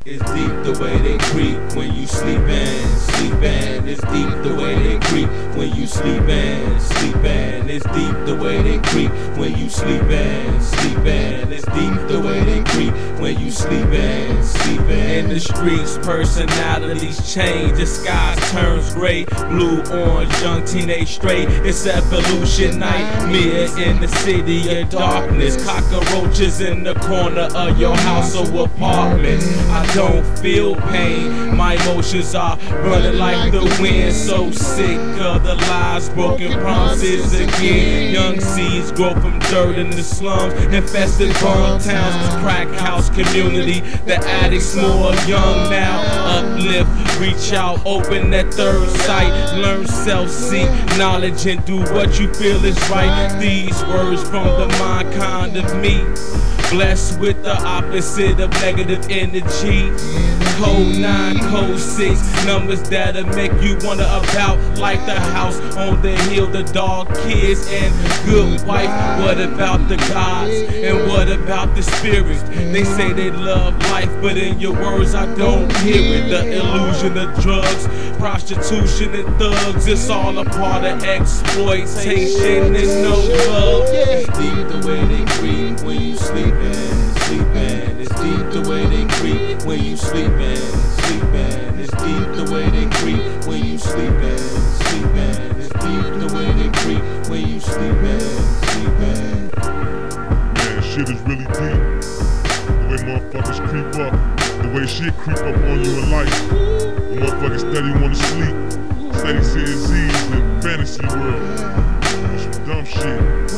It's deep the way they creep when you sleepin', sleepin'. It's deep the way they creep when you sleepin', sleepin'. It's deep the way they creep when you sleepin', sleepin'. It's deep the way they creep when you sleepin', sleepin'. In the streets, personalities change. The sky turns gray, blue, orange, young teenage straight. It's evolution nightmare in the city of darkness. Cockroaches in the corner of your house or apartment. I don't feel pain, my emotions are running like the wind. So sick of the lies, broken promises again. Young seeds grow from dirt in the slums, infested burn towns, crack house community. The addicts more young now. Uplift, reach out, open that third sight. Learn self-seek knowledge and do what you feel is right. These words from the mind kind of me, blessed with the opposite of negative energy. Code 9, code 6, numbers that'll make you wonder about, like the house on the hill, the dog, kids, and good wife. What about the gods? And what about the spirits? They say they love life, but in your words I don't hear it. The illusion of drugs, prostitution, and thugs, it's all a part of exploitation. There's no love. It's deep the way they creep when you sleepin', sleepin'. It's deep the way they creep when you sleepin', sleepin'. It's deep the way they creep when you sleepin', sleepin'. It's deep the way they creep when you sleepin', sleepin'. Man, shit is really deep. The way motherfuckers creep up, the way shit creep up on you in life. The motherfuckers steady wanna sleep, steady seeing Z's in fantasy world. That's some dumb shit.